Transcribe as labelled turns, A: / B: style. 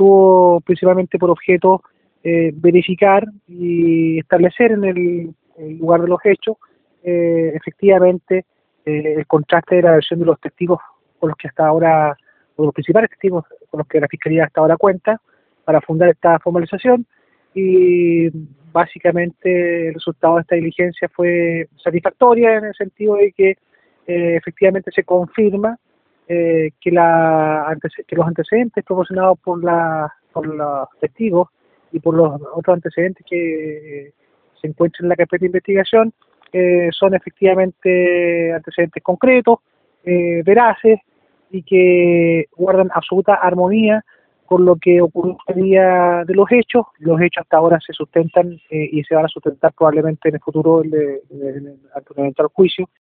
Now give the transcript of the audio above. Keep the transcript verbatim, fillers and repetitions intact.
A: tuvo principalmente por objeto eh, verificar y establecer en el, el lugar de los hechos eh, efectivamente eh, el contraste de la versión de los testigos con los que hasta ahora, o los principales testigos con los que la Fiscalía hasta ahora cuenta, para fundar esta formalización, y básicamente el resultado de esta diligencia fue satisfactoria en el sentido de que eh, efectivamente se confirma eh, que, la, que los antecedentes proporcionados por, la, por los testigos y por los otros antecedentes que eh, se encuentran en la carpeta de investigación eh, son efectivamente antecedentes concretos, eh, veraces, y que guardan absoluta armonía con lo que ocurrió el día de los hechos. Los hechos hasta ahora se sustentan eh, y se van a sustentar probablemente en el futuro ante un eventual juicio.